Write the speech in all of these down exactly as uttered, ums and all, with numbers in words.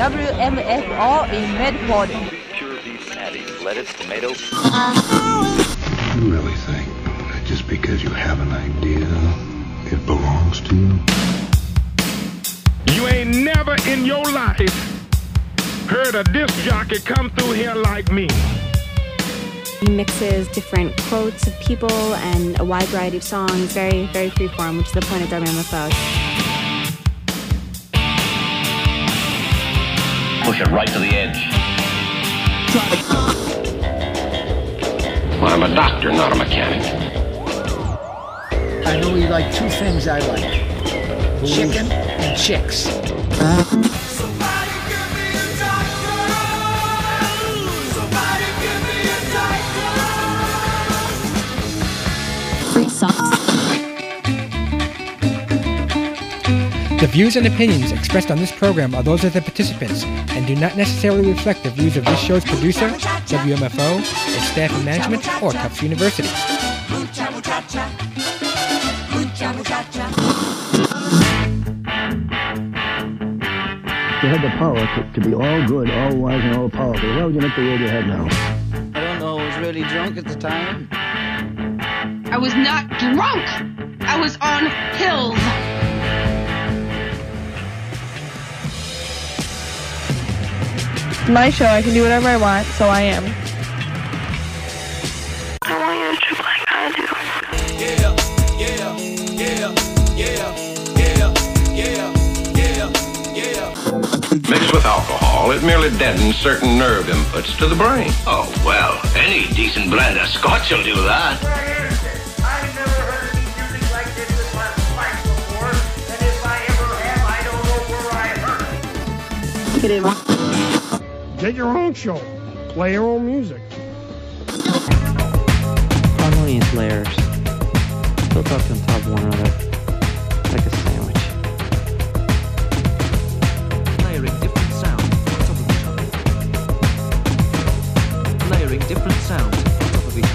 W M F O in Medford. Pure beef patty, lettuce, tomato. You really think that just because you have an idea, it belongs to you? You ain't never in your life heard a disc jockey come through here like me. He mixes different quotes of people and a wide variety of songs, very, very freeform, which is the point of W M F O. Push it right to the edge. Well, I'm a doctor, not a mechanic. I know you like two things I like. Chicken and chicks. Free socks. The views and opinions expressed on this program are those of the participants and do not necessarily reflect the views of this show's producer, W M F O, its staff and management, or Tufts University. You had the power to, to be all good, all wise, and all powerful. Why would you make the world you have now? I don't know. I was really drunk at the time. I was not drunk. I was on pills. My show, I can do whatever I want, so I am. I want you to trip like I do. Yeah, yeah, yeah, yeah, yeah, yeah, yeah, yeah. Mixed with alcohol, it merely deadens certain nerve inputs to the brain. Oh, well, any decent blend of scotch will do that. Where is it? I've never heard any music like this in my life before, and if I ever have, I don't know where I heard it. Get it. Get your own show. Play your own music. Harmonious layers. Built up on top of one another. Like a sandwich. Layering different sounds on top of each other. Layering different sounds on top of each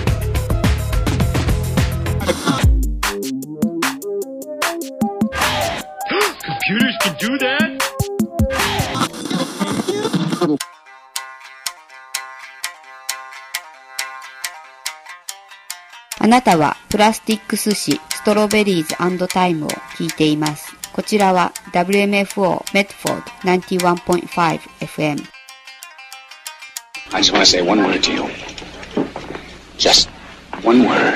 other. Computers can do that? あなたはプラスティック寿司ストロベリーズ&タイムを聞いています。こちらは ダブリューエムエフオー Medford ナインティワンポイントファイブ エフエム。 I just want to say one word to you. Just one word.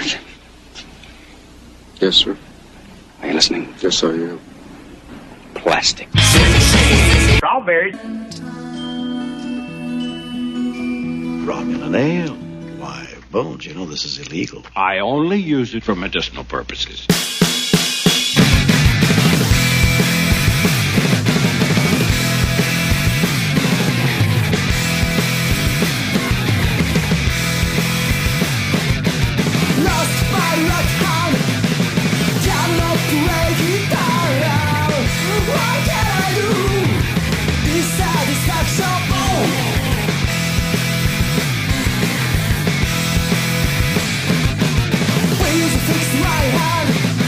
Yes, sir. Are you listening? Yes, I am. Plastic. Strawberries. Rockin' an ale. Why, Bones, you know this is illegal. I only use it for medicinal purposes. Fix my hand.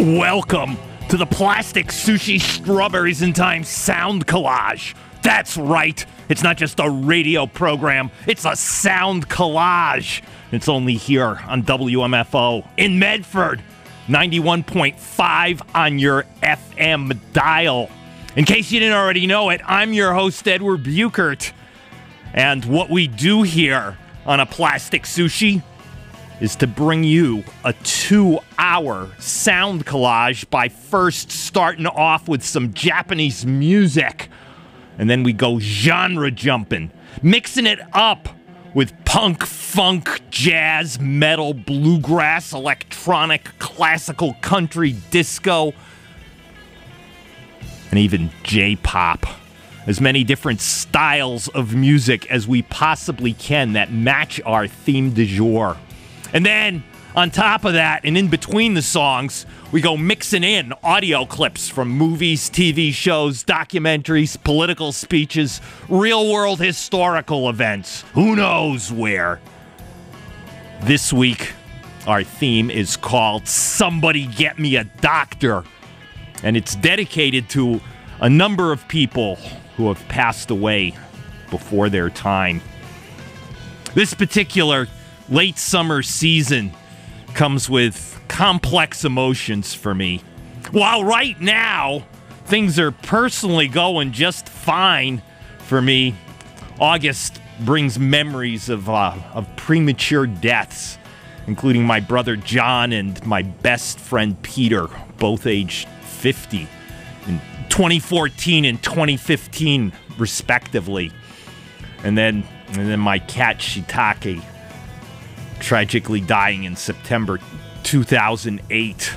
Welcome to the Plastic Sushi Strawberries in Time Sound Collage. That's right. It's not just a radio program. It's a sound collage. It's only here on W M F O in Medford, ninety-one point five on your F M dial. In case you didn't already know it, I'm your host, Edward Buchert. And what we do here on a Plastic Sushi is to bring you a two-hour sound collage by first starting off with some Japanese music. And then we go genre jumping, mixing it up with punk, funk, jazz, metal, bluegrass, electronic, classical, country, disco, and even J-pop. As many different styles of music as we possibly can that match our theme du jour. And then, on top of that, and in between the songs, we go mixing in audio clips from movies, T V shows, documentaries, political speeches, real-world historical events. Who knows where? This week, our theme is called Somebody Get Me a Doctor. And it's dedicated to a number of people who have passed away before their time. This particular late summer season comes with complex emotions for me. While right now, things are personally going just fine for me, August brings memories of, uh, of premature deaths, including my brother John and my best friend Peter, both aged fifty, in twenty fourteen and twenty fifteen, respectively. And then, and then my cat Shiitake, tragically dying in September two thousand eight.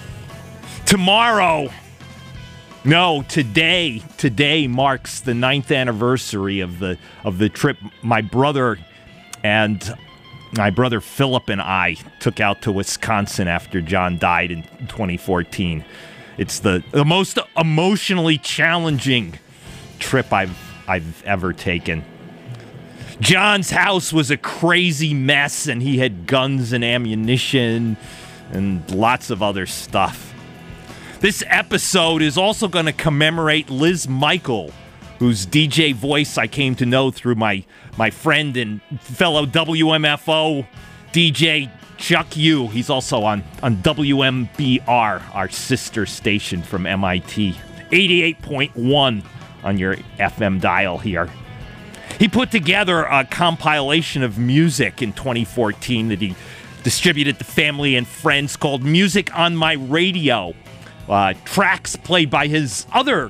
Tomorrow, no, today, today marks the ninth anniversary of the of the trip my brother and my brother Philip and I took out to Wisconsin after John died in twenty fourteen. It's the, the most emotionally challenging trip I've I've ever taken. John's house was a crazy mess, and he had guns and ammunition and lots of other stuff. This episode is also going to commemorate Liz Michael, whose D J voice I came to know through my, my friend and fellow W M F O D J Chuck Yu. He's also on, on W M B R, our sister station from M I T, eighty-eight point one on your F M dial here. He put together a compilation of music in twenty fourteen that he distributed to family and friends called Music on My Radio. Uh, tracks played by his other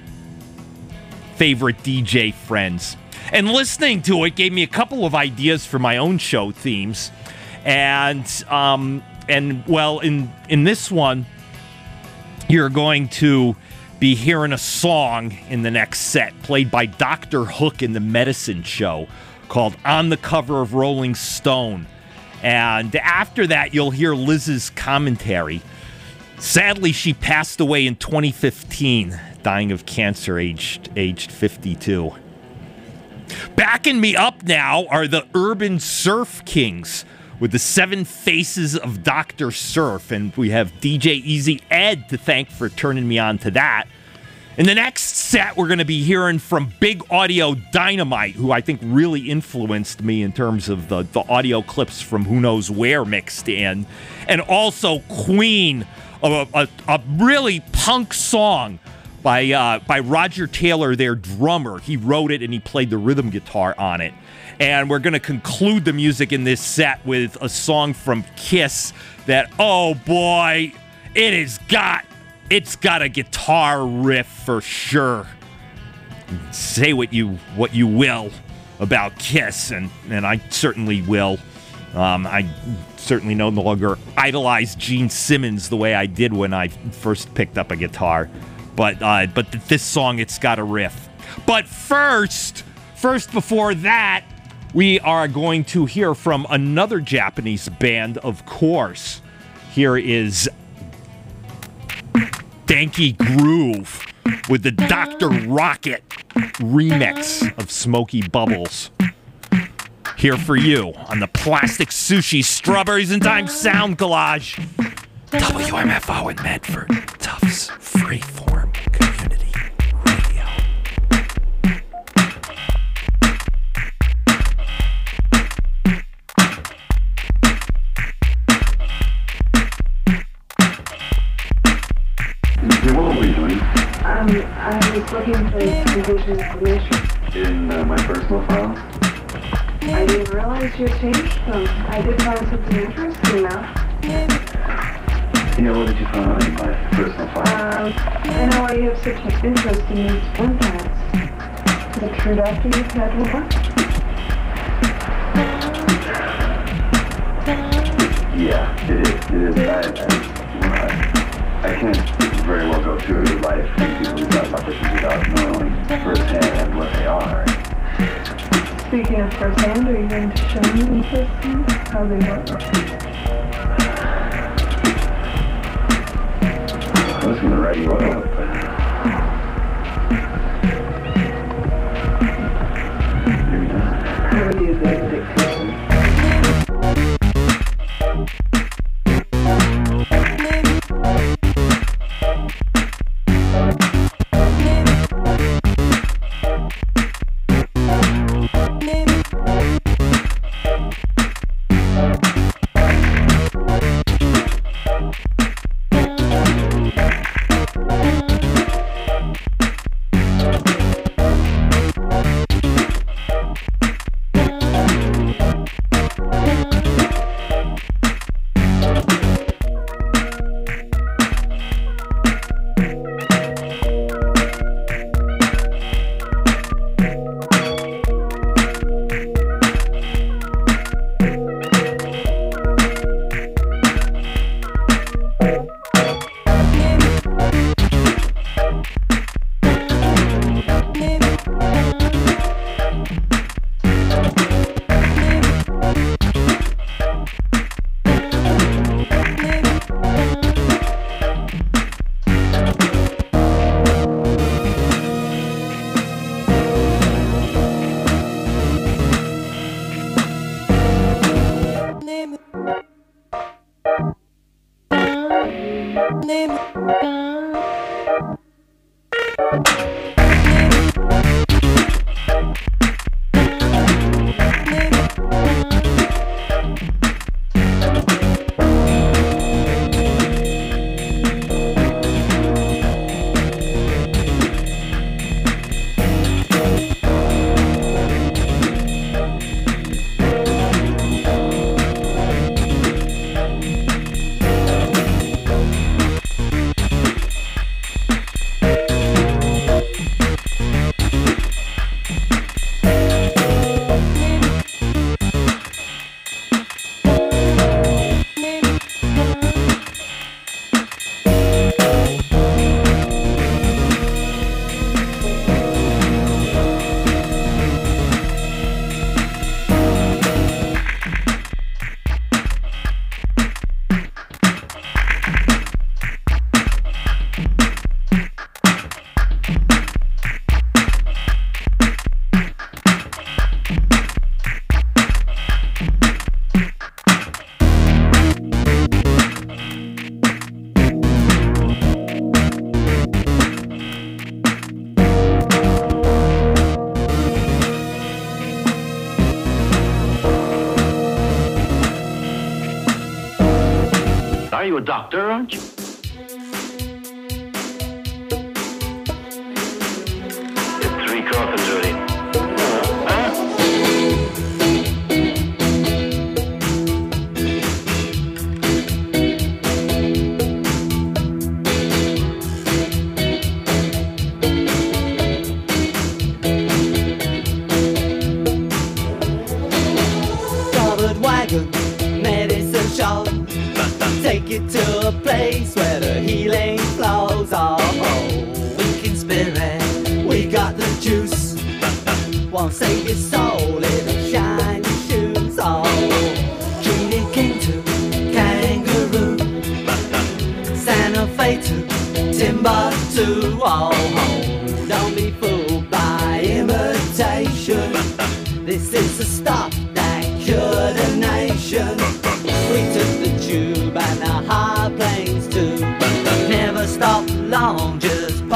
favorite D J friends. And listening to it gave me a couple of ideas for my own show themes. And, um, and well, in, in this one, you're going to be hearing a song in the next set played by Doctor Hook in the Medicine Show called On the Cover of Rolling Stone. And after that, you'll hear Liz's commentary. Sadly, she passed away in twenty fifteen, dying of cancer, aged, aged fifty-two. Backing me up now are the Urban Surf Kings with the Seven Faces of Doctor Surf, and we have D J Easy Ed to thank for turning me on to that. In the next set, we're going to be hearing from Big Audio Dynamite, who I think really influenced me in terms of the, the audio clips from Who Knows Where mixed in. And also Queen, a, a, a really punk song by, uh, by Roger Taylor, their drummer. He wrote it and he played the rhythm guitar on it. And we're going to conclude the music in this set with a song from Kiss that, oh boy, it has got, it's got a guitar riff for sure. Say what you what you will about Kiss, and, and I certainly will. Um, I certainly no longer idolize Gene Simmons the way I did when I first picked up a guitar. But uh, but this song, it's got a riff. But first, first before that, we are going to hear from another Japanese band, of course. Here is Danky Groove with the Doctor Rocket remix of Smoky Bubbles. Here for you on the Plastic Sushi Strawberries in Time Sound Collage. W M F O in Medford, Tufts Freeform Community Radio. What were you doing? Um, I was looking for condition information. In uh, my personal files? I didn't realize you changed them. I did find something interesting now. Yeah, what did you find in my personal files? Um, I know why you have such an interest in these implants. Is it true, doctor, you've had one? Yeah, it is. It is. I, I, I can't very well go through life with people who've got operations without knowing firsthand what they are. Speaking of firsthand, are you going to show me firsthand how they work? I was going to write you up, but maybe not. How would you think dictation? Are you a doctor, aren't you? It's three coffins already. Huh? Covered wagon, medicine shop. Take it to a place where the healing flows. Oh, weekend spirit, we got the juice. Won't save your soul in the shiny shoes. Oh, Judy King to Kangaroo, Santa Fe to Timbuktu. Oh, don't be fooled by imitation. This is the stuff that cured a nation. We took the tube and the high plane.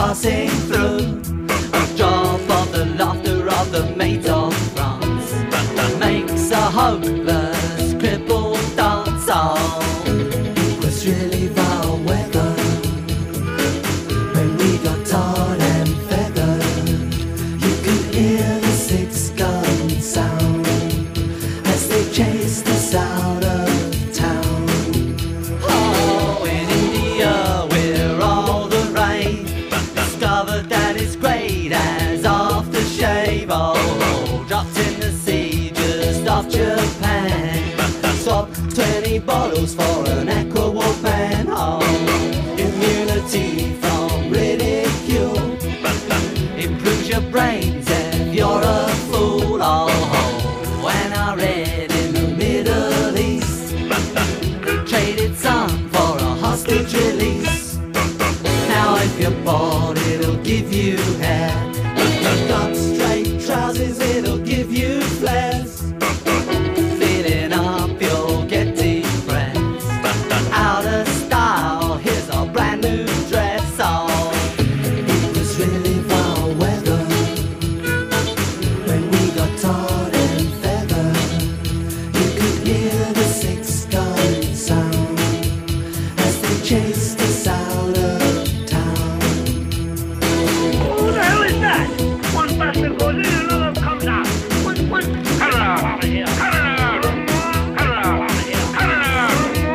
passing through. A drop of the laughter of the mate of France makes a hopeless cripple dance. Oh, it was really vile weather when we got tarred and feathered. You could hear the six gun sound as they chased us out of town. Oh, in India we're all the rage. Discovered that it's great as aftershave. Oh, dropped in the sea just off Japan. Swapped twenty bottles for an Aqua Walkman. Oh, immunity from ridicule improves your brains if you're a fool. Oh, when I read in the Middle East, traded some for a hostage release. Now if you're bored, it'll give you hair. If you've got straight trousers, it'll give you flares. Feeling up, you'll get depressed. Out of style, here's a brand new dress. Oh, it was really foul weather when we got tarred and feathered. You could hear the six gun sound as they chased us out of town. Who the hell is that? One bastard goes in, another comes out. What, what? Cut it out of here. Cut it out. Cut it out of here. Cut it out.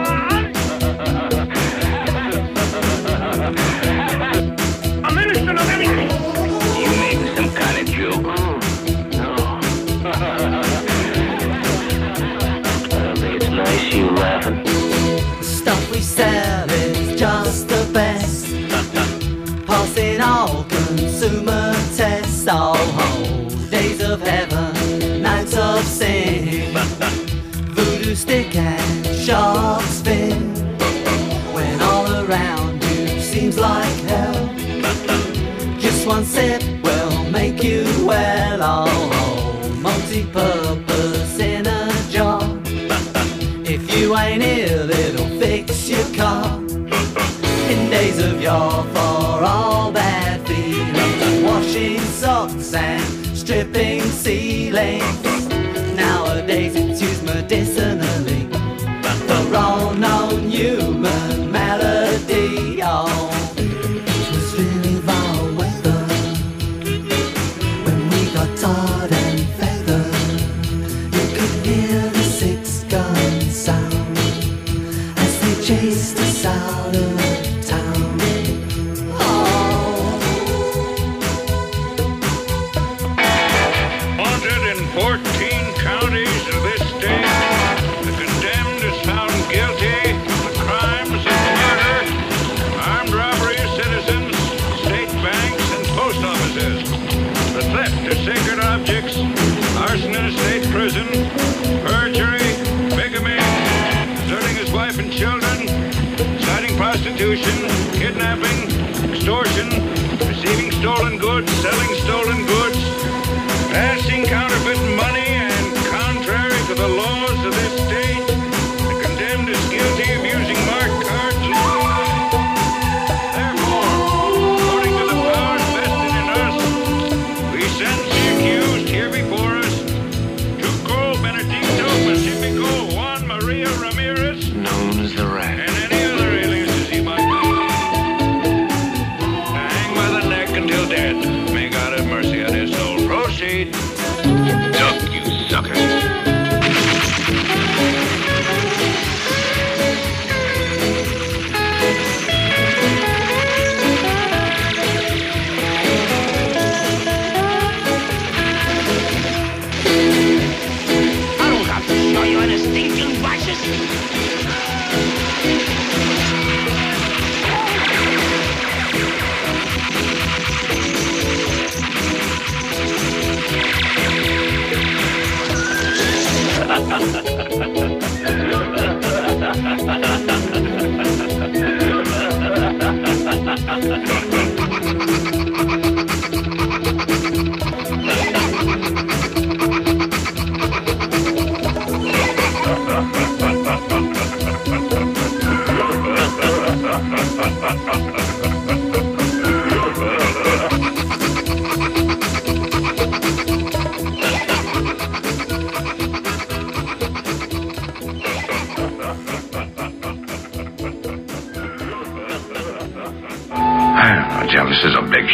A minister of anything. You making some kind of joke? No. I think it's nice you laughing. The stuff we sell is just the best, passing all consumer tests. Oh, days of heaven, nights of sin, voodoo stick and shark spin. When all around you seems like hell, just one sip will make you well. Oh, multi-purpose in a jar. If you ain't ill, it'll fix your car. In days of yore, for all bad feelings, washing socks and stripping ceilings. Nowadays it's used medicinally for all known human malady. Oh, it was really vile weather when we got tarred and feathered. You could hear the six gun sound as they chased us out of town. Oh, Wanted in fourteen counties of this state, the condemned is found guilty of the crimes of murder, armed robbery of citizens, state banks, and post offices, the theft of sacred objects, arson in a state prison, perjury, bigamy, deserting his wife and children, inciting prostitution, kidnapping, extortion, receiving stolen goods, selling stolen goods, passing counterfeit money, and contrary to the laws of this state, the condemned is guilty of using marked cards. Therefore, according to the powers vested in us, we sentence the accused here before us, Tuco Benedicto Pacifico Juan Maria Ramirez, Known as the Rat. and any other aliases he might have, to hang by the neck until dead. May God have mercy on him.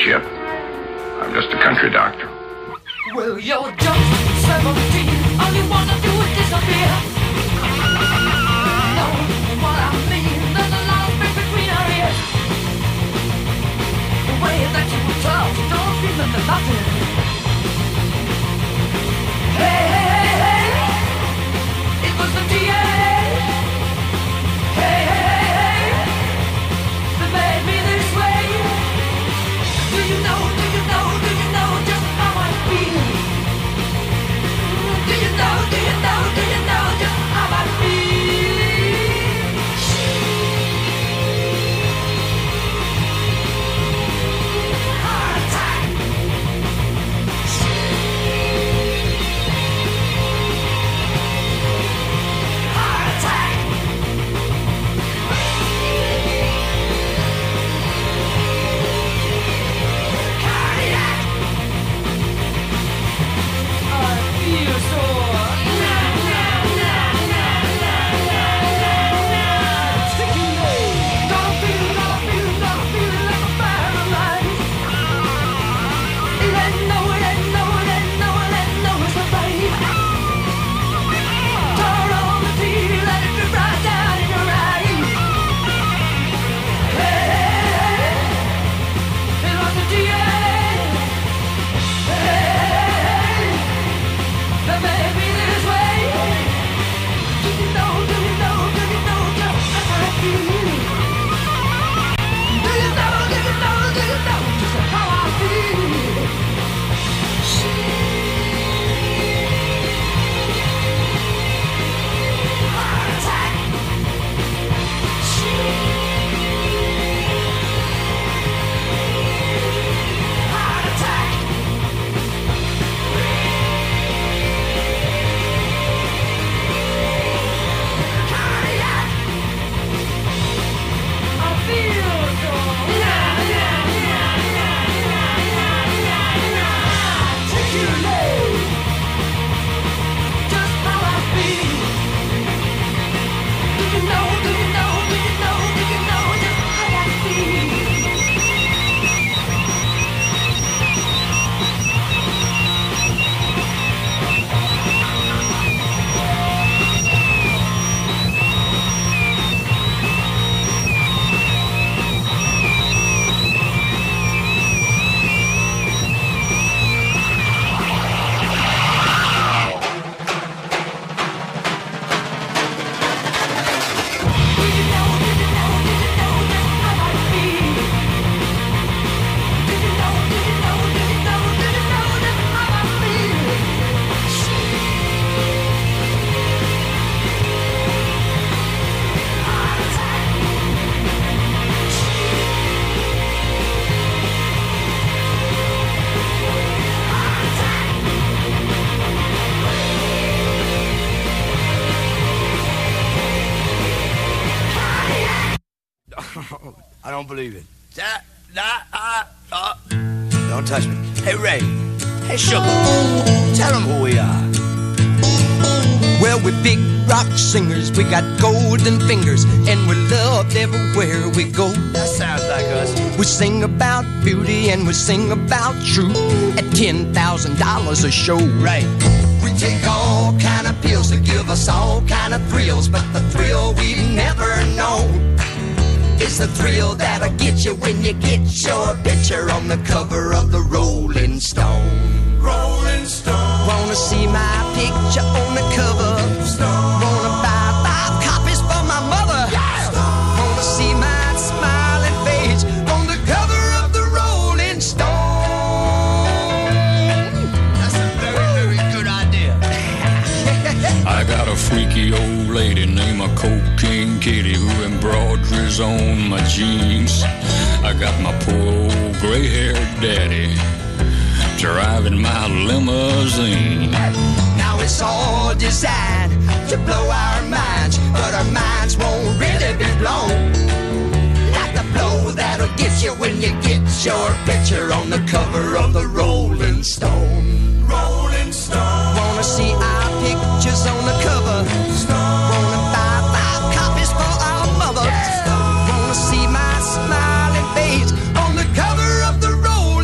ship. I'm just a country doctor. Well, you're just seventeen. All you wanna do is disappear. Know what I mean? There's a lot of space between our ears. The way that you talk, you don't feel nothing. Hey, hey, hey, hey. It was the D A. Hey, hey, hey, hey. That made me this way. Do you know, do you know, do you know just how I feel? Do you know, do you know, do you know just how I feel? Heart attack. Heart attack. Cardiac. I feel so. I don't believe it. That, that, uh, uh. Don't touch me. Hey, Ray. Hey, Sugar. Tell them who we are. Well, we're big rock singers. We got golden fingers, and we're loved everywhere we go. That sounds like us. We sing about beauty, and we sing about truth at ten thousand dollars a show. Right. We take all kind of pills to give us all kind of thrills, but the thrill we've never known is the thrill that'll get you when you get your picture on the cover of the Rolling Stone. Rolling Stone. Wanna see my picture on the cover? Stone. Wanna buy five copies for my mother? Yeah. Stone. Wanna see my smiling face on the cover of the Rolling Stone? That's a very, very good idea. I got a freaky old lady named a Cocaine Kitty who embroideries on my jeans. I got my poor old gray-haired daddy driving my limousine. Now it's all designed to blow our minds, but our minds won't really be blown like the blow that'll get you when you get your picture on the cover of the Rolling Stone. Rolling Stone. Wanna see our pictures on the cover? Stone. Wanna buy five copies for our mother? Yeah. Wanna see my smiling face on the cover of the Rolling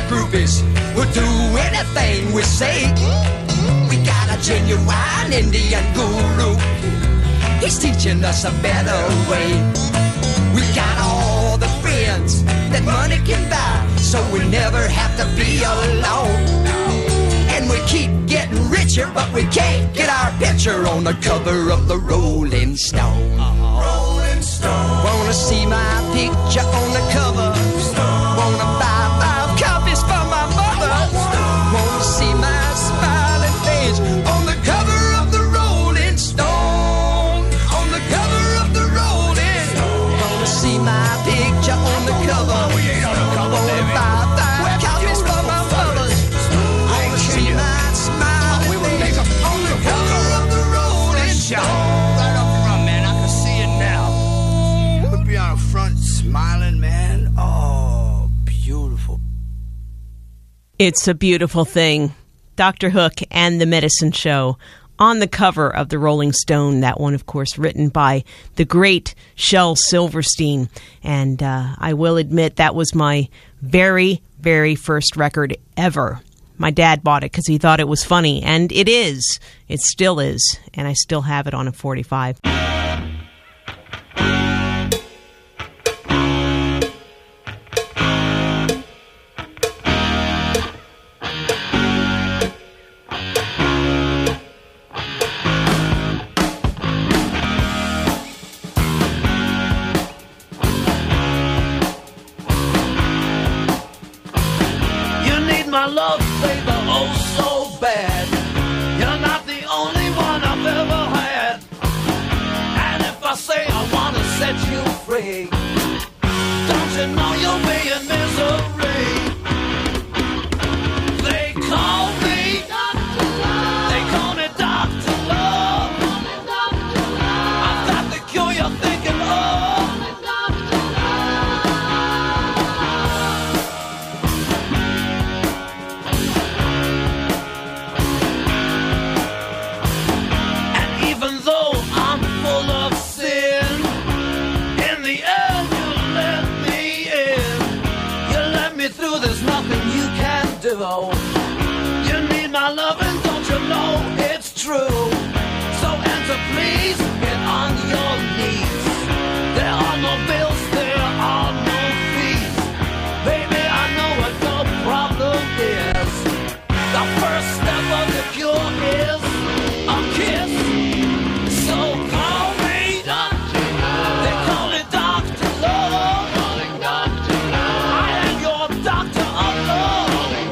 groupies who do anything we say. We got a genuine Indian guru. He's teaching us a better way. We got all the friends that money can buy, so we never have to be alone. And we keep getting richer, but we can't get our picture on the cover of the Rolling Stone. Rolling Stone. Wanna see my picture on the cover? Wanna buy five copies for my mother? Wanna see my smiling face on the cover of the Rolling Stone? On the cover of the Rolling Stone. Wanna see my picture on the cover? Wanna buy five copies for my mother? Wanna see my smiling face on the cover of the Rolling Stone? Right up front, man. I can see it now. We'll be on the front smiling, man. Oh, beautiful. It's a beautiful thing. Doctor Hook and the Medicine Show on the cover of the Rolling Stone. That one, of course, written by the great Shel Silverstein. And uh, I will admit that was my very, very first record ever. My dad bought it because he thought it was funny. And it is. It still is. And I still have it on a forty-five. My love, baby, oh so bad. You're not the only one I've ever had. And if I say I want to set you free, don't you know you'll be in misery? They call me Doctor Love. They call me Doctor Love. I've got the cure you're thinking of. You need my loving, don't you know it's true? So answer please, get on your knees. There are no bills, there are no fees. Baby, I know what your problem is. The first step of the cure is a kiss. So call me Doctor Love. They call me Doctor Love. Calling Doctor Love. I am your doctor of love.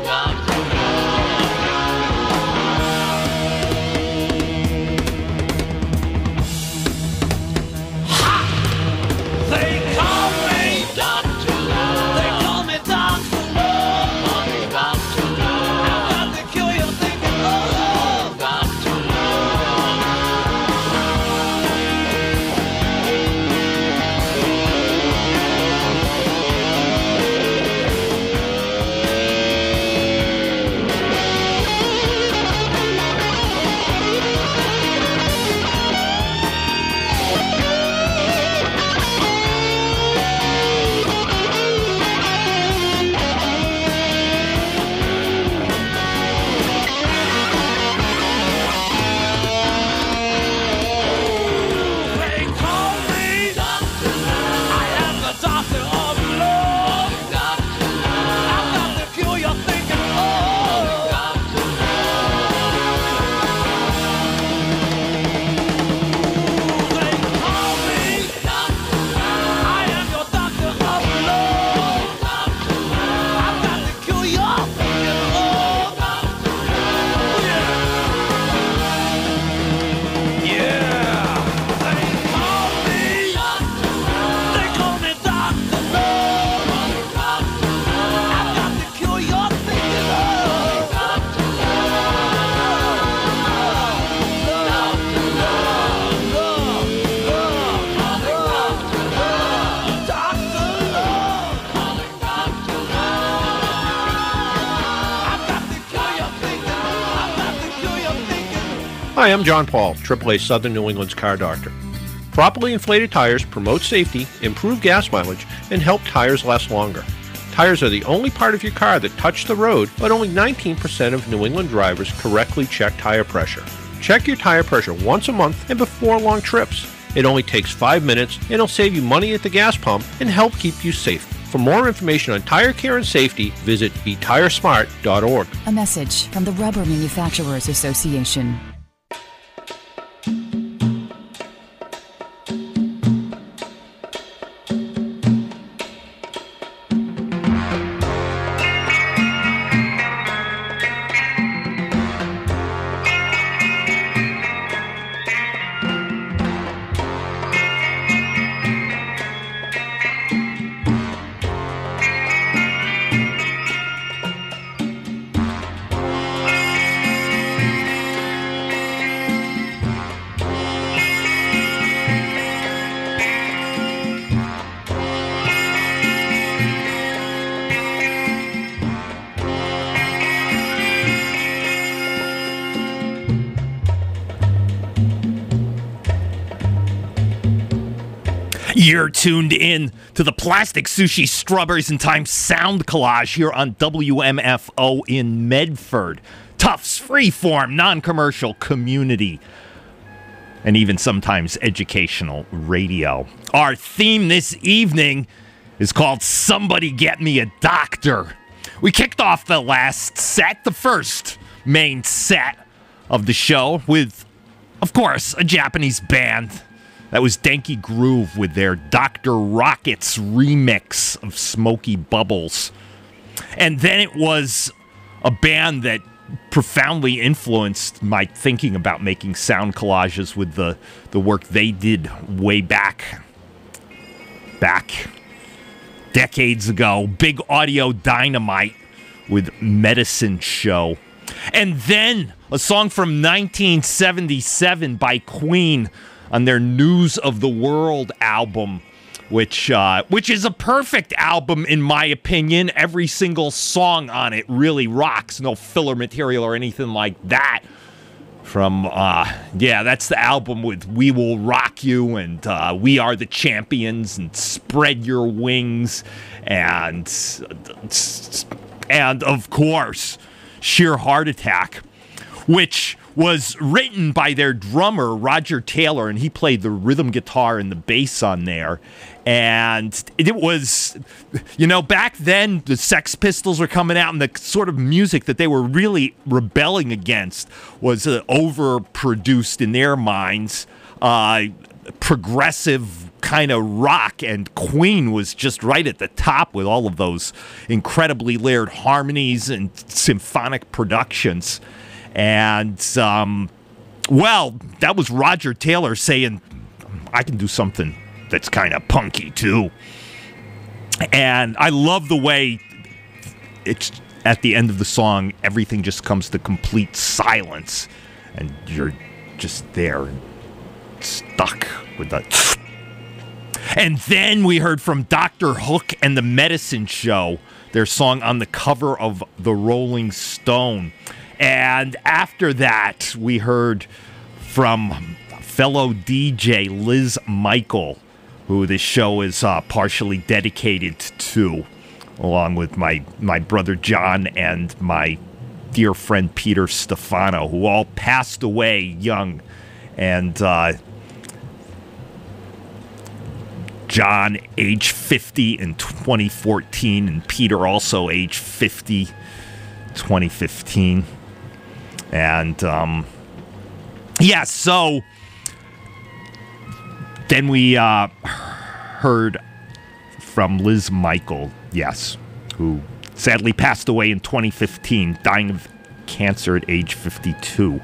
Hi, I'm John Paul, triple A Southern New England's car doctor. Properly inflated tires promote safety, improve gas mileage, and help tires last longer. Tires are the only part of your car that touch the road, but only nineteen percent of New England drivers correctly check tire pressure. Check your tire pressure once a month and before long trips. It only takes five minutes and it'll save you money at the gas pump and help keep you safe. For more information on tire care and safety, visit be tire smart dot org. A message from the Rubber Manufacturers Association. You're tuned in to the Plastic Sushi Strawberries in Time sound collage here on W M F O in Medford. Tufts, freeform, non-commercial, community, and even sometimes educational radio. Our theme this evening is called Somebody Get Me a Doctor. We kicked off the last set, the first main set of the show, with, of course, a Japanese band. That was Denki Groove with their Doctor Rockets remix of Smoky Bubbles. And then it was a band that profoundly influenced my thinking about making sound collages with the, the work they did way back, back decades ago. Big Audio Dynamite with Medicine Show. And then a song from nineteen seventy-seven by Queen on their News of the World album, which uh, which is a perfect album in my opinion. Every single song on it really rocks. No filler material or anything like that. From, uh, yeah, that's the album with We Will Rock You and uh, We Are the Champions and Spread Your Wings and, and of course, Sheer Heart Attack, which was written by their drummer, Roger Taylor, and he played the rhythm guitar and the bass on there. And it was, you know, back then the Sex Pistols were coming out, and the sort of music that they were really rebelling against was uh, overproduced in their minds, uh, progressive kind of rock, and Queen was just right at the top with all of those incredibly layered harmonies and symphonic productions. And, um, well, that was Roger Taylor saying, I can do something that's kind of punky, too. And I love the way it's at the end of the song, everything just comes to complete silence. And you're just there and stuck with that. And then we heard from Doctor Hook and the Medicine Show, their song On the Cover of the Rolling Stone. And after that, we heard from fellow D J Liz Michael, who this show is uh, partially dedicated to, along with my, my brother John and my dear friend Peter Stefano, who all passed away young. And uh, John, age fifty in twenty fourteen, and Peter also age fifty, twenty fifteen. And, um, yeah, so then we uh, heard from Liz Michael, yes, who sadly passed away in twenty fifteen, dying of cancer at age fifty-two,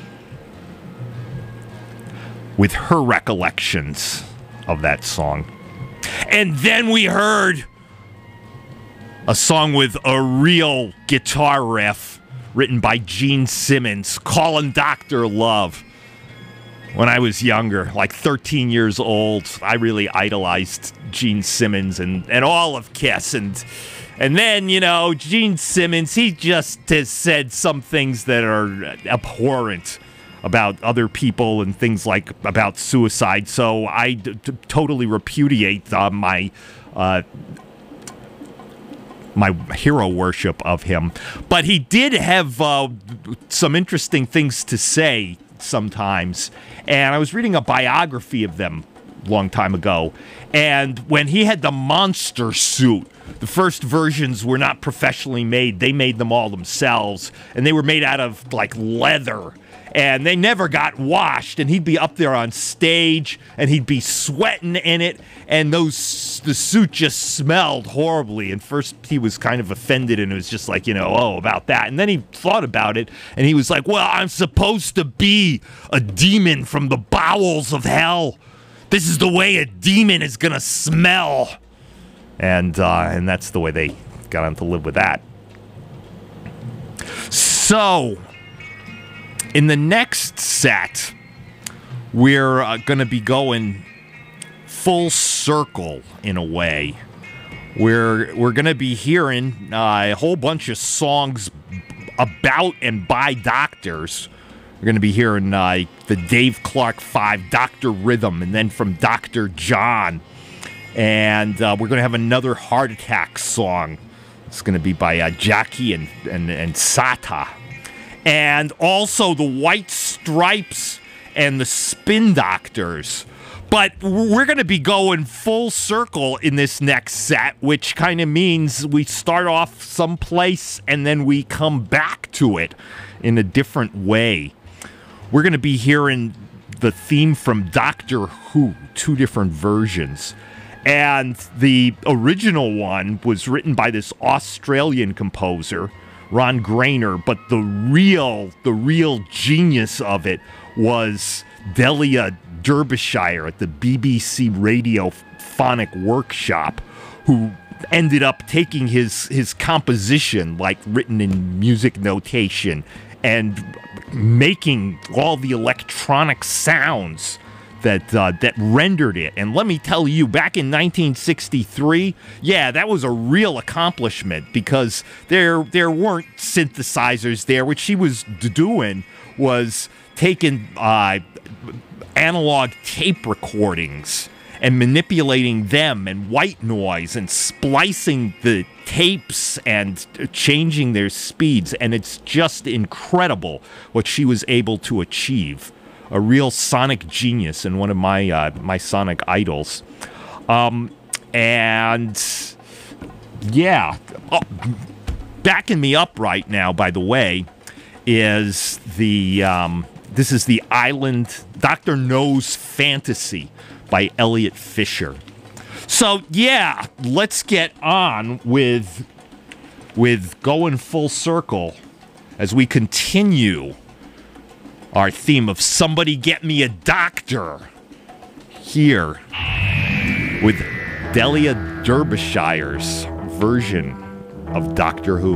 with her recollections of that song. And then we heard a song with a real guitar riff written by Gene Simmons, Callin' Doctor Love. When I was younger, like thirteen years old, I really idolized Gene Simmons and, and all of Kiss. And and then, you know, Gene Simmons, he just has said some things that are abhorrent about other people and things like about suicide. So I d- d- totally repudiate uh, my... Uh, my hero worship of him. But he did have uh, some interesting things to say sometimes. And I was reading a biography of them a long time ago. And when he had the monster suit, the first versions were not professionally made. They made them all themselves. And they were made out of, like, leather. And they never got washed, and he'd be up there on stage, and he'd be sweating in it, and those the suit just smelled horribly. And first he was kind of offended, and it was just like, you know, oh, about that. And then he thought about it, and he was like, well, I'm supposed to be a demon from the bowels of hell. This is the way a demon is going to smell. And, uh, and that's the way they got on to live with that. So... in the next set, we're uh, going to be going full circle in a way. We're we're going to be hearing uh, a whole bunch of songs about and by doctors. We're going to be hearing uh, the Dave Clark Five, Doctor Rhythm, and then from Doctor John. And uh, we're going to have another Heart Attack song. It's going to be by uh, Jackie and, and, and Sata. And also the White Stripes and the Spin Doctors. But we're going to be going full circle in this next set, which kind of means we start off someplace and then we come back to it in a different way. We're going to be hearing the theme from Doctor Who, two different versions. And the original one was written by this Australian composer, Ron Grainer, but the real, the real genius of it was Delia Derbyshire at the B B C Radio Phonic Workshop, who ended up taking his, his composition, like written in music notation, and making all the electronic sounds that uh, that rendered it. And let me tell you, back in nineteen sixty-three, yeah, that was a real accomplishment, because there there weren't synthesizers there. What she was doing was taking uh, analog tape recordings and manipulating them and white noise and splicing the tapes and changing their speeds. And it's just incredible what she was able to achieve. A real sonic genius and one of my uh, my sonic idols. Um, and yeah, oh, backing me up right now, by the way, is the um, this is the Island Doctor No's Fantasy by Elliot Fisher. So yeah, let's get on with with going full circle as we continue our theme of Somebody Get Me a Doctor here with Delia Derbyshire's version of Doctor Who.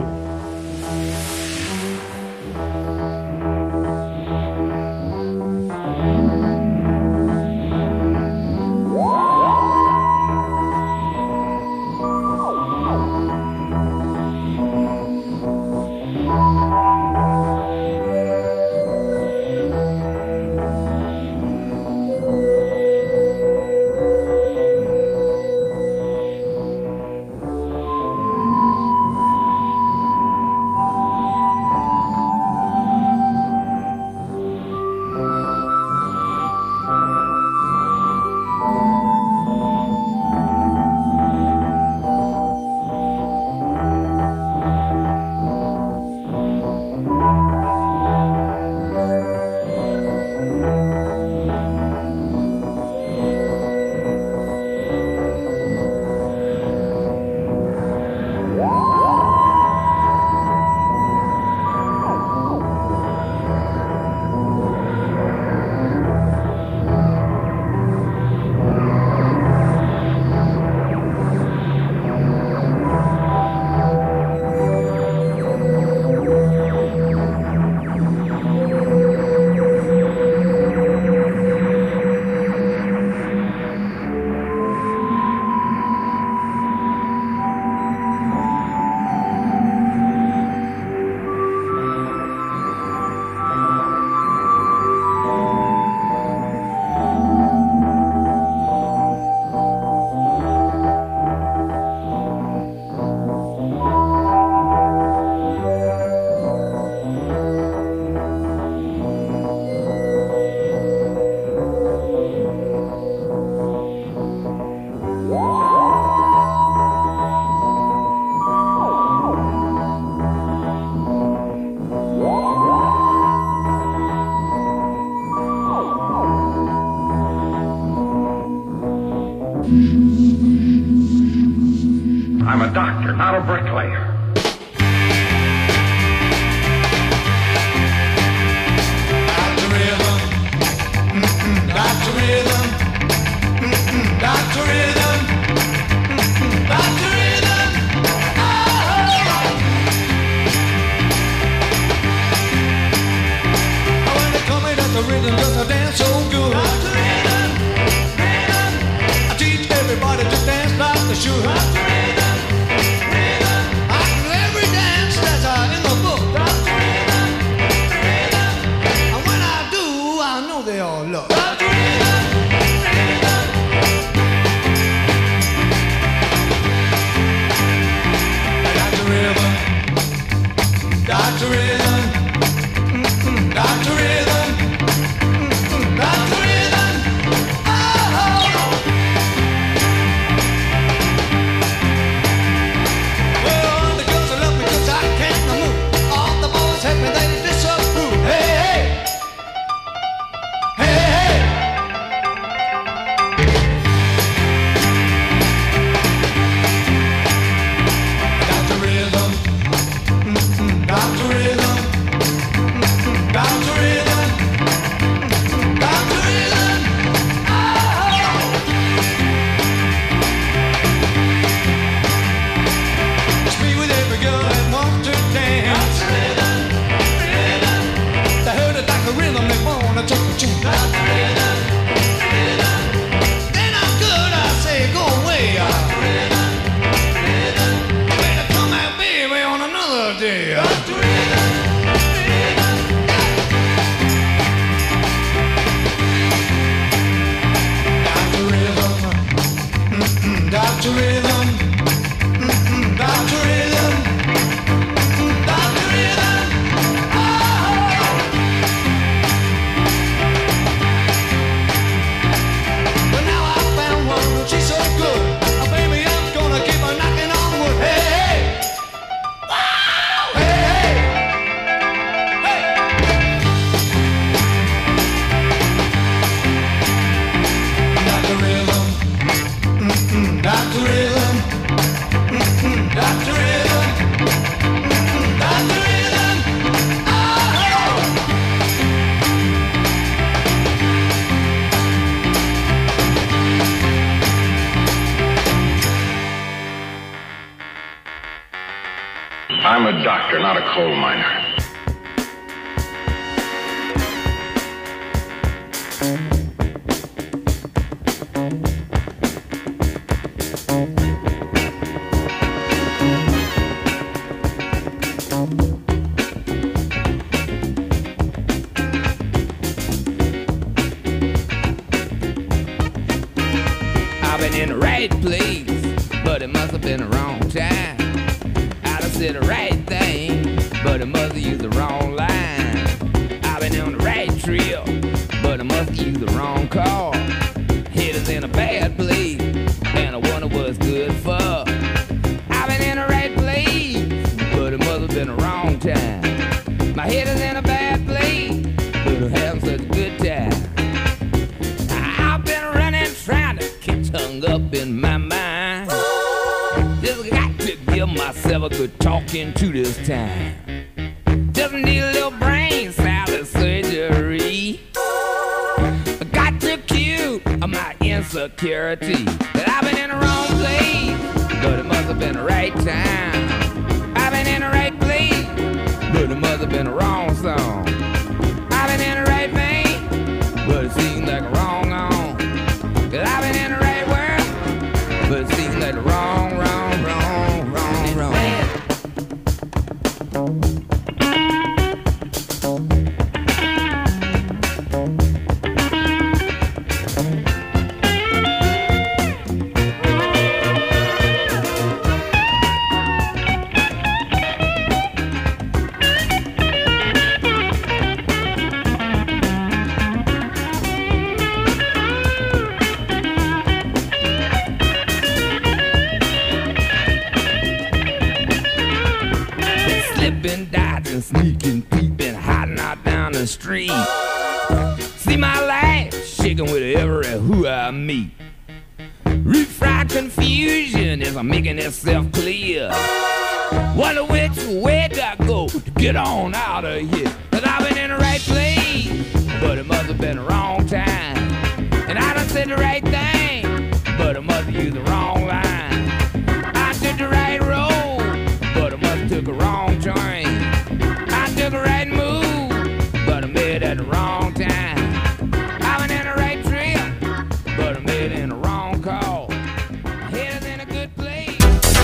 gonna tell you. Doctor Rhythm. Doctor Rhythm, mm-mm, Doctor Rhythm, mm-mm, Doctor Rhythm, oh. But now I found one, she's so good, oh, baby, I'm gonna keep her knocking on wood. Hey, hey, wow, hey, hey, hey. Doctor Rhythm. Doctor Rhythm, mm-mm, Doctor Rhythm, mm-mm, Doctor Rhythm, oh! I'm a doctor, not a coal miner. I've been in the right place, but it must have been the wrong time. I done said the right thing, but it must have used the wrong line. I've been on the right trail, but I must have used the wrong car. Head is in a bad place, and I wonder what's good for. I've been in the right place, but it must have been the wrong time. My head is in a bad place, but I'm having such a good time. I've been running, trying to get hung up in my mind. Just got to give myself a good talking to this time. Just need a little brain salad surgery. I got to cure my insecurity. That I've been in the wrong place, but it must have been the right time. I've been in the right place, but it must have been the wrong song. I've been in the right vein, but it seems like a wrong on. Cause I've been in the right world, but it seems like the wrong, wrong, wrong, wrong, wrong. Slipping, dodging, sneaking, peeping, hiding out down the street. See my life shaking with every who I meet. Refried confusion is making itself clear. Wonder which way do I go to get on out of here. Cause I've been in the right place, but it must have been the wrong time. And I done said the right thing, but I must have used the wrong line. I took the right road, but I must have took a wrong train. I took a right move, but I made it at the wrong time. I've been in the right trip, but I made it in the wrong call. Head is in a good place.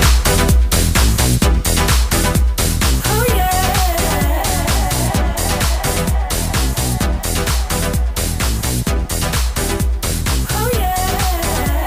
Oh yeah. Oh yeah.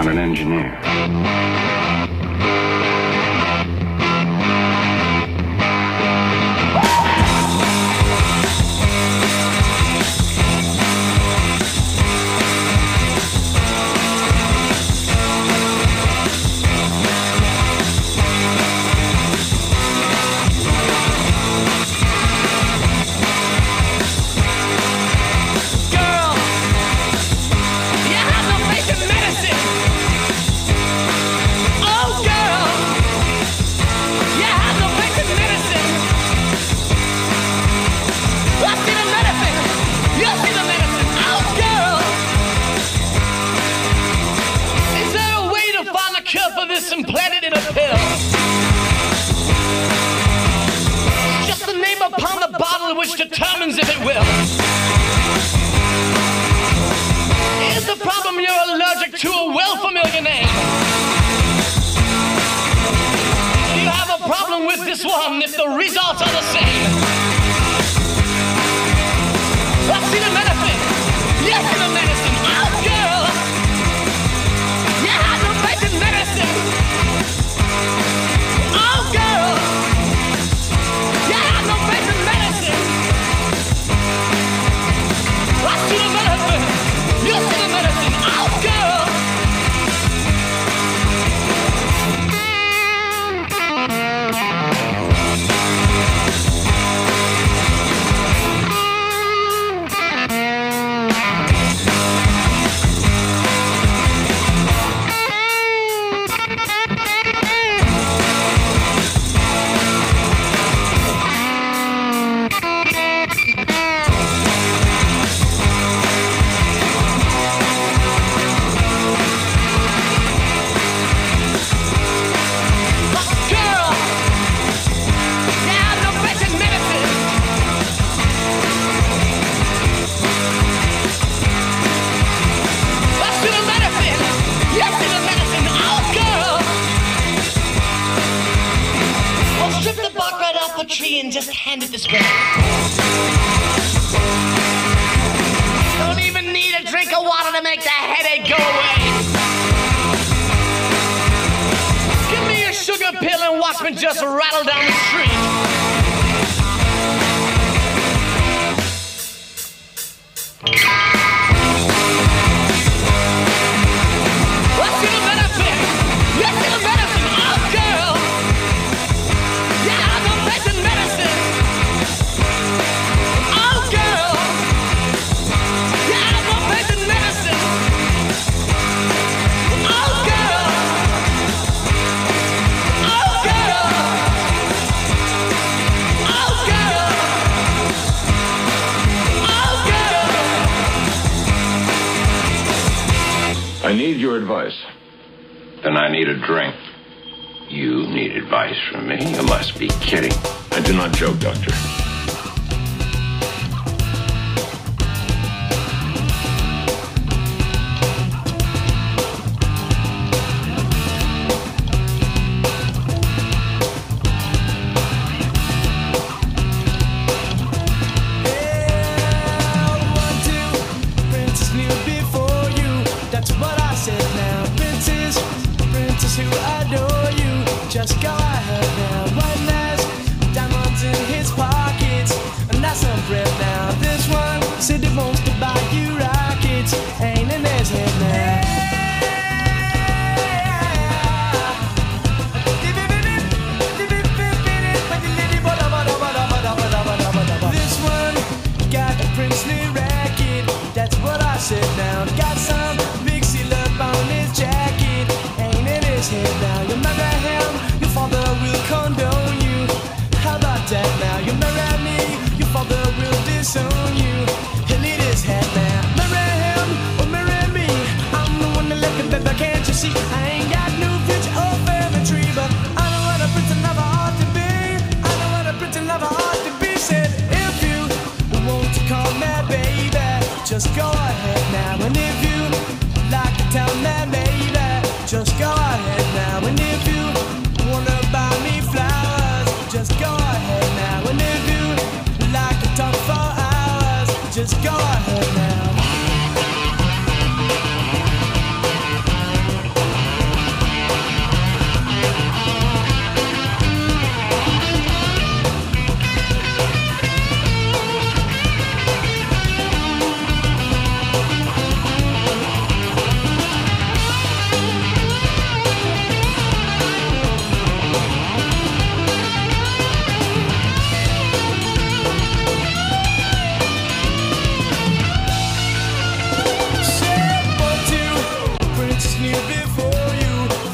not an engineer. Which determines if it will. Is the problem you're allergic to a well-familiar name? Do you have a problem with this one if the results are the same? Acetaminophen, yes, the medicine. Oh, girl, you have no faith in medicine. Oh, girl, you have no faith in medicine. Acetaminophen, yes, the medicine. Oh, girl. Tree and just hand it this way. Don't even need a drink of water to make the headache go away. Give me a sugar pill and watch me just rattle down the street. What's the benefit? Yes, the benefit. Oh, girl. Yeah, I'm a medicine. Oh, girl. Yeah, I'm a medicine. Oh, girl. Oh, girl. Oh, girl. Oh, I need your advice. Then I need a drink. You need advice from me? You must be kidding. I do not joke, Doctor. Just go ahead now, one last diamonds in his pockets, and that's some bread now. This one said he wants to buy you rockets, ain't in his head now. This one got a princely racket, that's what I said now. Got some big seal up on his jacket, ain't in his head now. You remember him? Father will condone you. How about that now? You marry me, your father will disown you. He'll eat his head now. Marry him or marry me. I'm the one that left it, baby, can't you see? I ain't got no future or family tree, but I know what a prince lover ought to be. I know what a prince lover ought to be. Said if you want to call me baby, just go ahead now. And if you like to tell me baby, just go ahead now. And if you wanna buy me flowers, just go ahead now. And if you like to talk for hours, just go ahead now.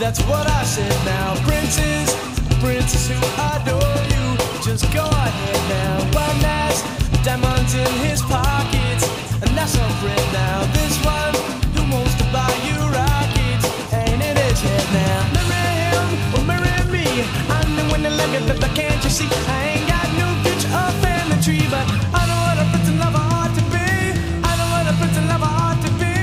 That's what I said now. Princes, princes who adore you, just go ahead now. One has diamonds in his pockets, and that's a friend now. This one who wants to buy you rockets ain't in his head now. Marry him or marry me, I'm the one that love you, but can't you see? I ain't got no future or family tree, but I know what a prince and lover ought to be. I know what a prince and lover ought to be.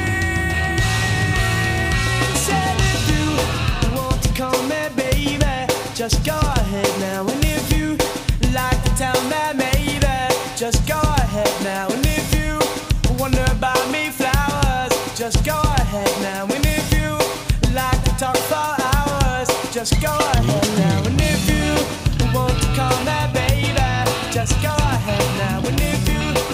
Said if you want to call me baby, just go ahead now. And if you like to tell me maybe, just go ahead now. And if you wonder about me flowers, just go ahead now. And if you like to talk for hours, just go ahead now. And if you want to call me baby, just go ahead now. And if you